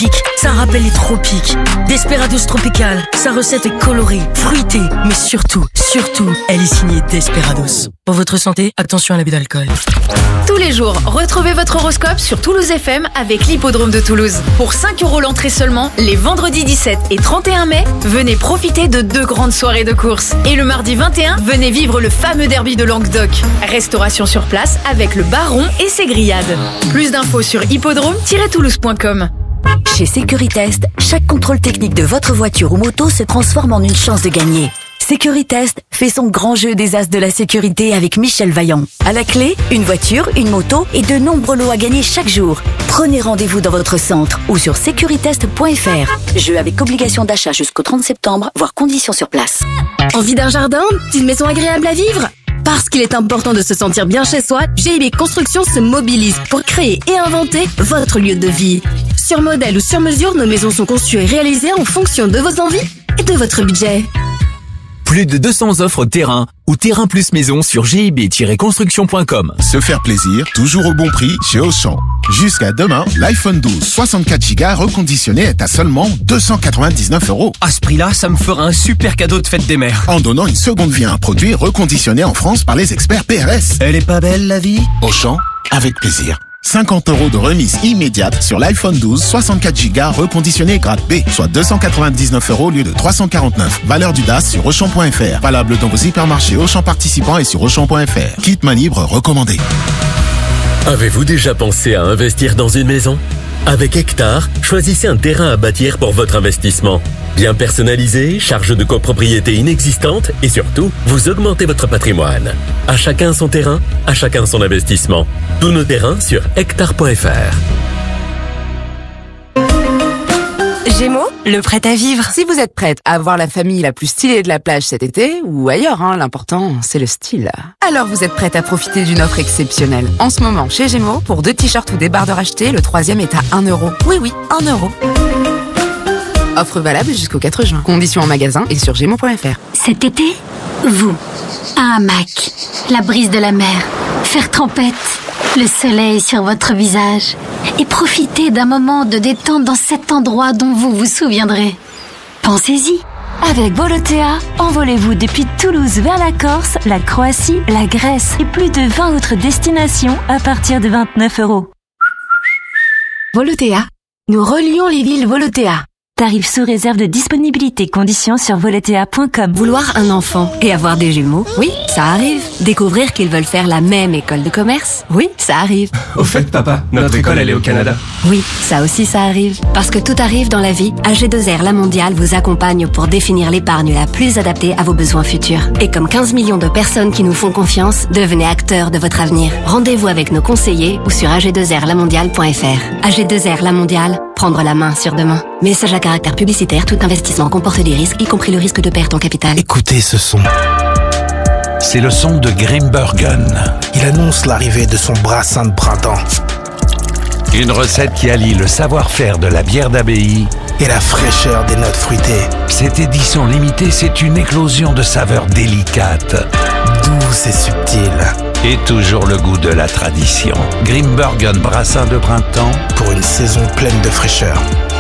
ça rappelle les tropiques. Desperados Tropical, sa recette est colorée, fruitée, mais surtout, elle est signée Desperados. Pour votre santé, attention à l'abus d'alcool. Tous les jours, retrouvez votre horoscope sur Toulouse FM avec l'hippodrome de Toulouse. Pour 5 € l'entrée seulement, les vendredis 17 et 31 mai, venez profiter de 2 grandes soirées de course. Et le mardi 21, venez vivre le fameux derby de Languedoc. Restauration sur place avec le baron et ses grillades. Plus d'infos sur hippodrome-toulouse.com. Chez Securitest, chaque contrôle technique de votre voiture ou moto se transforme en une chance de gagner. Securitest fait son grand jeu des as de la sécurité avec Michel Vaillant. À la clé, une voiture, une moto et de nombreux lots à gagner chaque jour. Prenez rendez-vous dans votre centre ou sur securitest.fr. Jeu avec obligation d'achat jusqu'au 30 septembre, voire conditions sur place. Envie d'un jardin, d'une maison agréable à vivre ? Parce qu'il est important de se sentir bien chez soi, GIB Construction se mobilise pour créer et inventer votre lieu de vie. Sur modèle ou sur mesure, nos maisons sont conçues et réalisées en fonction de vos envies et de votre budget. Plus de 200 offres terrain ou terrain plus maison sur gib-construction.com. Se faire plaisir, toujours au bon prix chez Auchan. Jusqu'à demain, l'iPhone 12 64 Go reconditionné est à seulement 299 €. À ce prix-là, ça me fera un super cadeau de fête des mères. En donnant une seconde vie à un produit reconditionné en France par les experts PRS. Elle est pas belle la vie ? Auchan, avec plaisir. 50 € de remise immédiate sur l'iPhone 12 64 Go reconditionné grade B, soit 299 € au lieu de 349. Valeur du DAS sur Auchan.fr. Valable dans vos hypermarchés Auchan participants et sur Auchan.fr. Kit main libre recommandé. Avez-vous déjà pensé à investir dans une maison ? Avec Hectare, choisissez un terrain à bâtir pour votre investissement. Bien personnalisé, charge de copropriété inexistante et surtout, vous augmentez votre patrimoine. À chacun son terrain, à chacun son investissement. Tous nos terrains sur hectare.fr. Gémeaux, le prêt à vivre. Si vous êtes prête à avoir la famille la plus stylée de la plage cet été, ou ailleurs, l'important c'est le style. Alors vous êtes prête à profiter d'une offre exceptionnelle. En ce moment, chez Gémeaux, pour 2 t-shirts ou des débardeurs achetés, le 3e est à 1 €. Oui, 1 €. Offre valable jusqu'au 4 juin. Conditions en magasin et sur gémeaux.fr. Cet été, vous, un hamac, la brise de la mer, faire trempette, le soleil sur votre visage et profitez d'un moment de détente dans cet endroit dont vous vous souviendrez. Pensez-y. Avec Volotea, envolez-vous depuis Toulouse vers la Corse, la Croatie, la Grèce et plus de 20 autres destinations à partir de 29 €. Volotea, nous relions les villes Volotea. Tarifs sous réserve de disponibilité, conditions sur volotea.com. Vouloir un enfant et avoir des jumeaux, oui, ça arrive. Découvrir qu'ils veulent faire la même école de commerce, oui, ça arrive. Au fait, papa, notre école, elle est au Canada. Oui, ça aussi, ça arrive. Parce que tout arrive dans la vie, AG2R La Mondiale vous accompagne pour définir l'épargne la plus adaptée à vos besoins futurs. Et comme 15 millions de personnes qui nous font confiance, devenez acteurs de votre avenir. Rendez-vous avec nos conseillers ou sur ag2rlamondiale.fr. AG2R La Mondiale, prendre la main sur demain. Message à caractère publicitaire, tout investissement comporte des risques, y compris le risque de perte en capital. Écoutez ce son. C'est le son de Grimbergen. Il annonce l'arrivée de son brassin de printemps. Une recette qui allie le savoir-faire de la bière d'abbaye et la fraîcheur des notes fruitées. Cette édition limitée, c'est une éclosion de saveurs délicates, douces et subtiles. Et toujours le goût de la tradition. Grimbergen brassin de printemps pour une saison pleine de fraîcheur.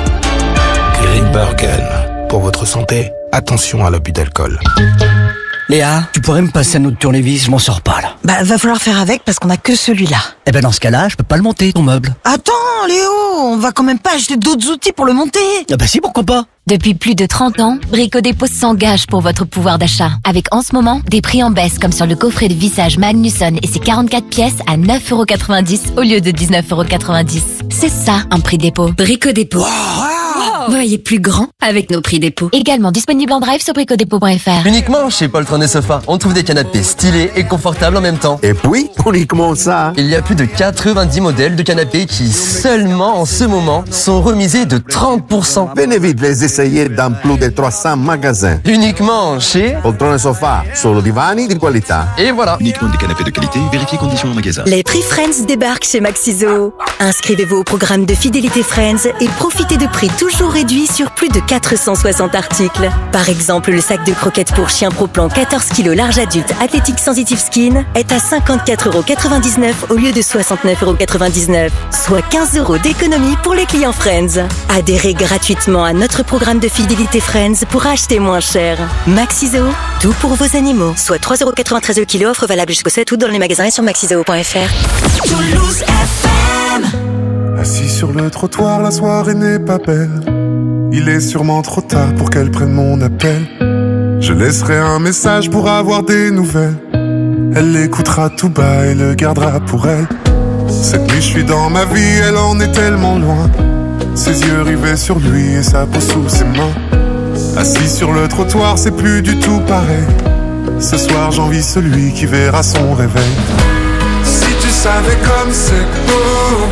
Grimbergen. Pour votre santé, attention à l'abus d'alcool. Léa, tu pourrais me passer un autre tournevis, je m'en sors pas là. Bah, va falloir faire avec parce qu'on a que celui-là. Eh ben dans ce cas-là, je peux pas le monter, ton meuble. Attends, Léo, on va quand même pas acheter d'autres outils pour le monter. Ah bah si, pourquoi pas. Depuis plus de 30 ans, Brico Dépôt s'engage pour votre pouvoir d'achat. Avec en ce moment, des prix en baisse comme sur le coffret de vissage Magnusson et ses 44 pièces à 9,90 € au lieu de 19,90 €. C'est ça, un prix dépôt. Brico Dépôt. Wow. Voyez plus grand avec nos prix dépôt. Également disponible en drive sur bricodépôt.fr. Uniquement chez Poltron et Sofa, on trouve des canapés stylés et confortables en même temps. Et puis, uniquement ça. Il y a plus de 90 modèles de canapés qui, seulement en ce moment, sont remisés de 30%. Venez vite les essayer dans plus de 300 magasins. Uniquement chez Poltron et Sofa, solo divani di qualità. Et voilà. Uniquement des canapés de qualité, vérifiez conditions en magasin. Les prix Friends débarquent chez Maxiso. Inscrivez-vous au programme de fidélité Friends et profitez de prix toujours toujours réduits sur plus de 460 articles. Par exemple, le sac de croquettes pour chien Pro Plan 14 kg large adulte Athletic Sensitive Skin est à 54,99 € au lieu de 69,99 €, soit 15 € d'économie pour les clients Friends. Adhérez gratuitement à notre programme de fidélité Friends pour acheter moins cher. Maxiso, tout pour vos animaux. Soit 3,93 € le kilo, offre valable jusqu'au 7 août dans les magasins et sur maxiseo.fr. Toulouse FM. Assis sur le trottoir, la soirée n'est pas belle. Il est sûrement trop tard pour qu'elle prenne mon appel. Je laisserai un message pour avoir des nouvelles. Elle l'écoutera tout bas et le gardera pour elle. Cette nuit je suis dans ma vie, elle en est tellement loin. Ses yeux rivés sur lui et sa peau sous ses mains. Assis sur le trottoir, c'est plus du tout pareil. Ce soir j'envie celui qui verra son réveil. Si tu savais comme c'est beau,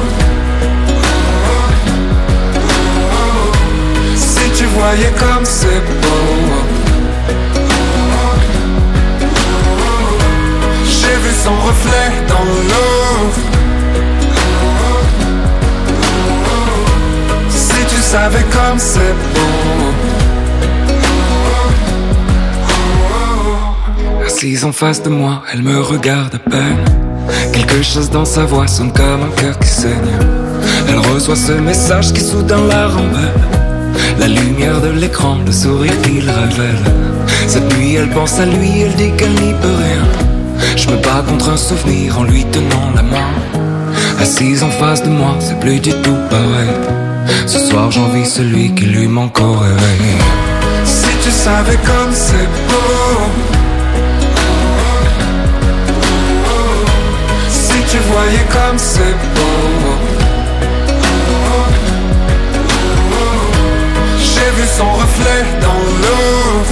si tu voyais comme c'est beau. J'ai vu son reflet dans l'eau. Si tu savais comme c'est beau. Assise en face de moi, elle me regarde à peine. Quelque chose dans sa voix sonne comme un cœur qui saigne. Elle reçoit ce message qui soudain la rembelle. La lumière de l'écran, le sourire qu'il révèle. Cette nuit elle pense à lui, elle dit qu'elle n'y peut rien. Je me bats contre un souvenir en lui tenant la main. Assise en face de moi, c'est plus du tout pareil. Ce soir j'envie celui qui lui manque au réveil. Si tu savais comme c'est beau. Si tu voyais comme c'est beau. J'ai vu son reflet dans l'eau.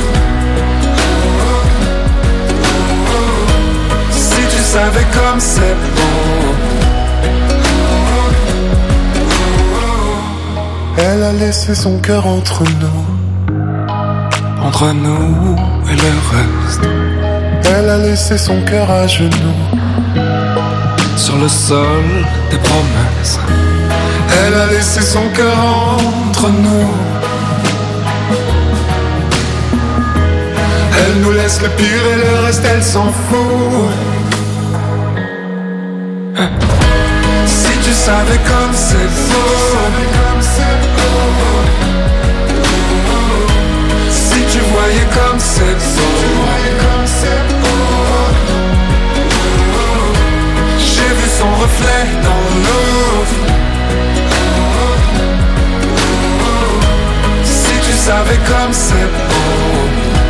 Si tu savais comme c'est beau. Elle a laissé son cœur entre nous et le reste. Elle a laissé son cœur à genoux sur le sol des promesses. Elle a laissé son cœur entre nous. Elle nous laisse le pire et le reste elle s'en fout. Si tu savais comme c'est beau. Si tu voyais comme c'est beau. J'ai vu son reflet dans l'eau. Si tu savais comme c'est beau.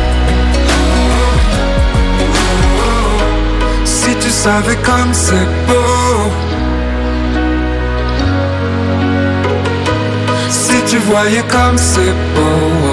Si tu savais comme c'est beau. Si tu voyais comme c'est beau.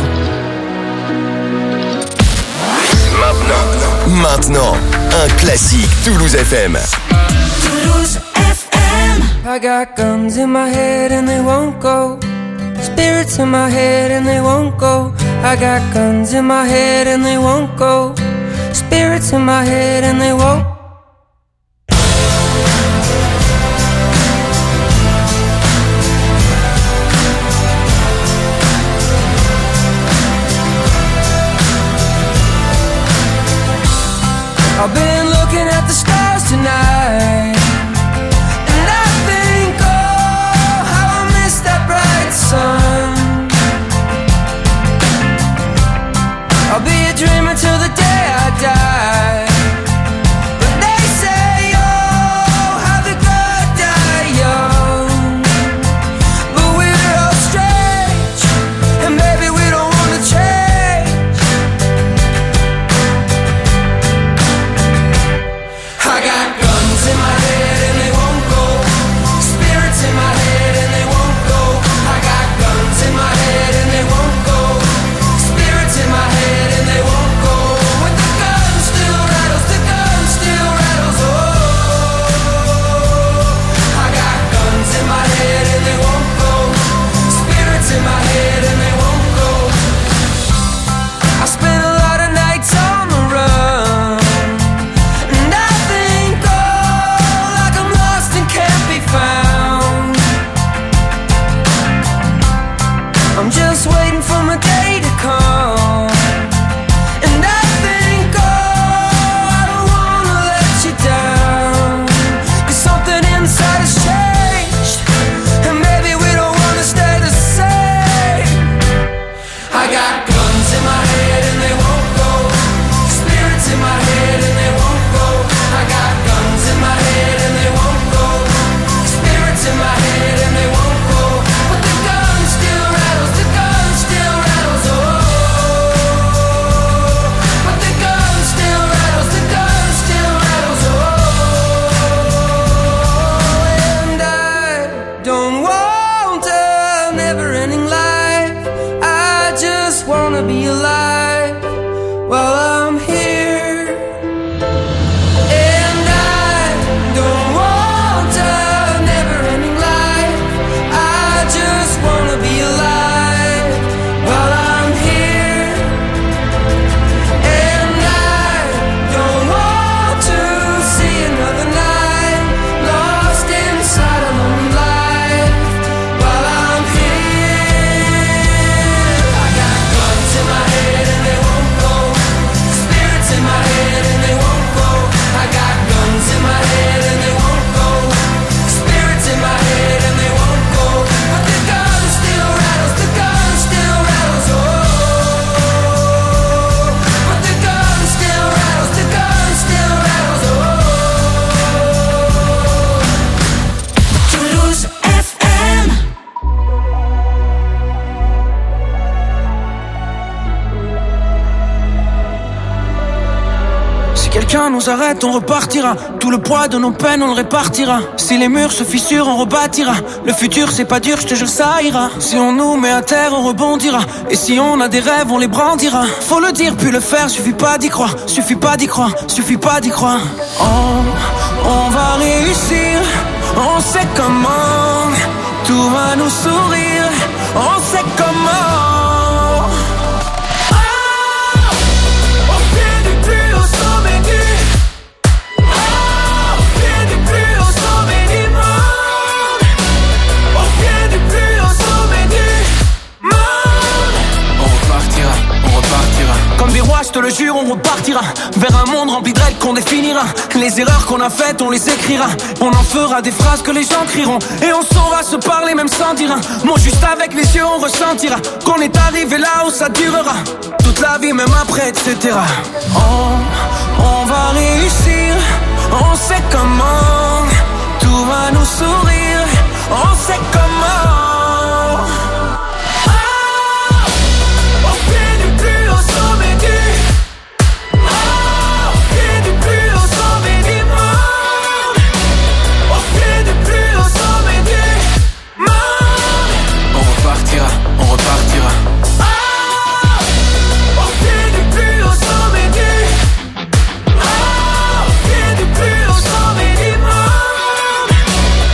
Maintenant, un classique Toulouse FM. Toulouse FM. I got guns in my head and they won't go. Spirits in my head and they won't go. I got guns in my head and they won't go. Spirits in my head and they won't. I've been looking at the stars tonight, and I think, oh, how I miss that bright sun. I'll be a dreamer till the day I die, but inside has changed, and maybe we don't wanna stay the same. I got guns in my head and they won't go, spirits in my head and they won't go. I got guns in my head and they won't go, spirits in my head and they won't go. But the gun still rattles, the gun still rattles, oh. But the gun still rattles, the gun still rattles, oh. And I don't want a never-ending life, I just wanna be alive while I'm here. And I don't want a never-ending life, I just wanna be alive while I'm here. And I don't want to see another night lost inside a lonely life while I'm here. I got guns in my head and they won't go, spirits in my head and they won't go. I got guns in my head and they won't go, spirits in my head and they won't go. But the gun still rattles, the gun still rattles, oh. But the gun still rattles, the gun still rattles, oh. Toulouse FM. Si quelqu'un nous arrête, on repartira. Tout le poids de nos peines, on le répartira. Si les murs se fissurent, on rebâtira. Le futur, c'est pas dur, je te jure, ça ira. Si on nous met à terre, on rebondira. Et si on a des rêves, on les brandira. Faut le dire, puis le faire, suffit pas d'y croire. Suffit pas d'y croire, suffit pas d'y croire. On va réussir, on sait comment. Tout va nous sourire, on sait comment. Comme des rois, je te le jure, on repartira vers un monde rempli de règles qu'on définira. Les erreurs qu'on a faites, on les écrira. On en fera des phrases que les gens crieront. Et on saura se parler même sans dire un mot. Juste avec les yeux, on ressentira qu'on est arrivé là où ça durera toute la vie, même après, etc. On va réussir, on sait comment.